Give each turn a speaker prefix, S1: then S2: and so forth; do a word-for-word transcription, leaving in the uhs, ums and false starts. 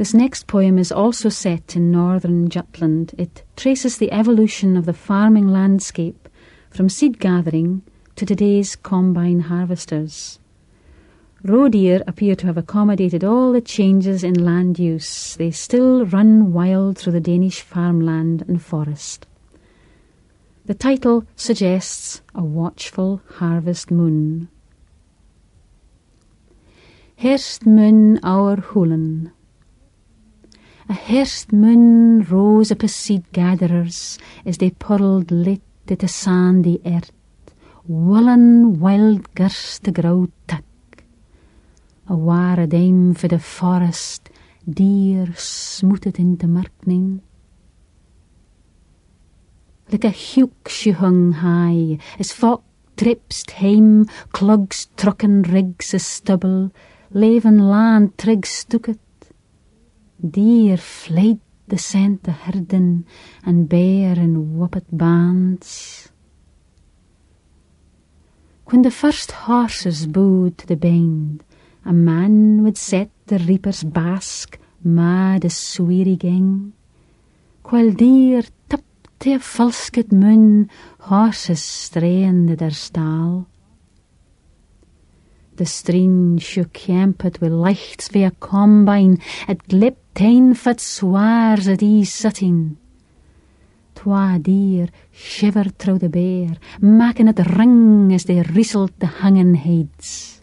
S1: This next poem is also set in northern Jutland. It traces the evolution of the farming landscape from seed gathering to today's combine harvesters. Roe deer appear to have accommodated all the changes in land use. They still run wild through the Danish farmland and forest. The title suggests a watchful harvest moon. Herst moon our hulen. A herst moon rose up as seed gatherers as they puddled lit at the sandy earth, wullen wild gers the grauw tak. A ware dame for the forest, deer smooted in the markning. Like a huik she hung high, as folk tripst heim, clugs trucken rigs a stubble, leven land trig stuket. Deer fleid the scent of herden, and bear in whoopet bands. When the first horses bowed to the bend, a man would set the reaper's basque, mad as sweerie ging. While deer tipped a fulsked moon, horses strained their stall. The streen shook kempet with lichts via combine, it glipt een fat swaars at ee sitting. Twa deer shivered through the bear, making it ring as they wrestled the hanging heads.